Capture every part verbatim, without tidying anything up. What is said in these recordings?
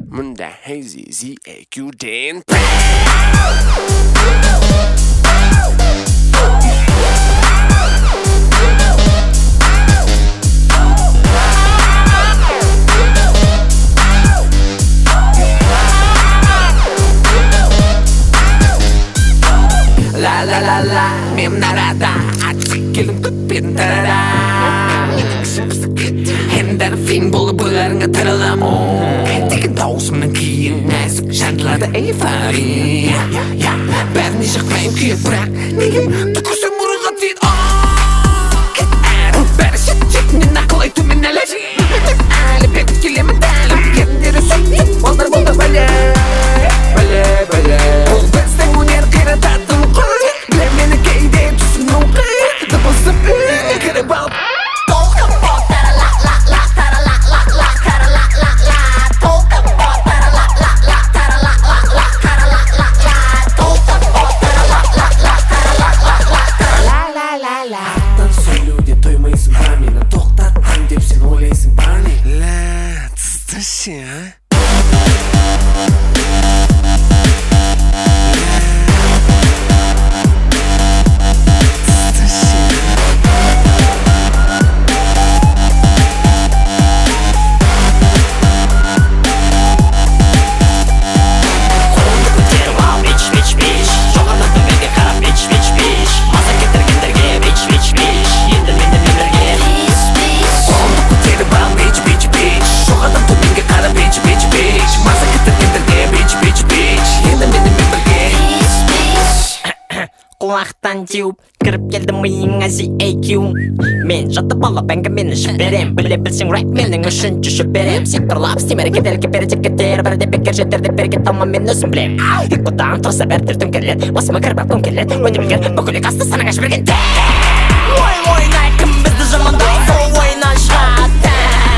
Munda hazy Z A Q den La la la la, mem narada, atsikilin kupin tarada. Hendar fin bolup boylarına taralam. Tekin tausumdan kiyin näsik şartlarda eyfari. Bärini şıkmayım kuyup bırak. Nege tukursun muruga tiyit. Bäri şit çekinin nakılay tümin neler. Ali pek kilimi dalim. Kendiri sütün bollar bolda bale. Bale bale. Bol bezden uner kıratadım. Bilemeni keyde tüsün nuqı. Dıpısıp ü kırıp al. Yeah. Kulaktan jiup kırıp geldim mıyığına Z A Q. Men жатып алып әңгімені берем. Біле білсең рэп менің үшінші шөберем. Секторлап стимер кедергі бережек кетер. Бірде бекер жетерде берге талма мен өзім білем. Икподан тұрса бәртіртім келет. Басыма кірбәптім келет. Өнімге бүкілік асты санаңа жібергенде. Ой ойнай кім бізді жамандай. Сол ойнан шығады.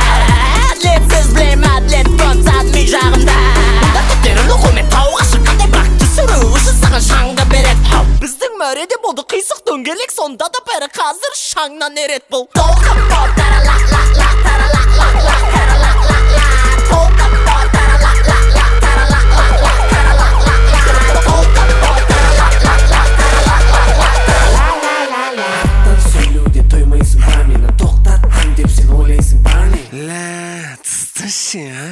Әділетсіз білем әділет көмсат ми жағымда. Мұнда түттерін ұқымен тауға шыққандай. Бірақ түсіру үшін саған шаңды берет. Біздің мәреде болды қисық дөңгелек. Сонда да бәрі қазір шаңнан ерет бұл. Толқып бол таралақ лақ лақ таралақ лақ лақ таралақ лақ лақ. Толқып бол таралақ лақ лақ таралақ лақ лақ таралақ лақ лақ. Толқып бол таралақ лақ лақ таралақ лақ лақ таралақ лақ лақ. Аттан сөйлеуден тоймайсың ба мені тоқтаттым деп сен ойлайсың ба не? Ля, тысташы, а?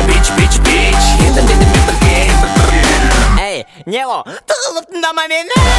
Не о, тығылып тыңдама мені.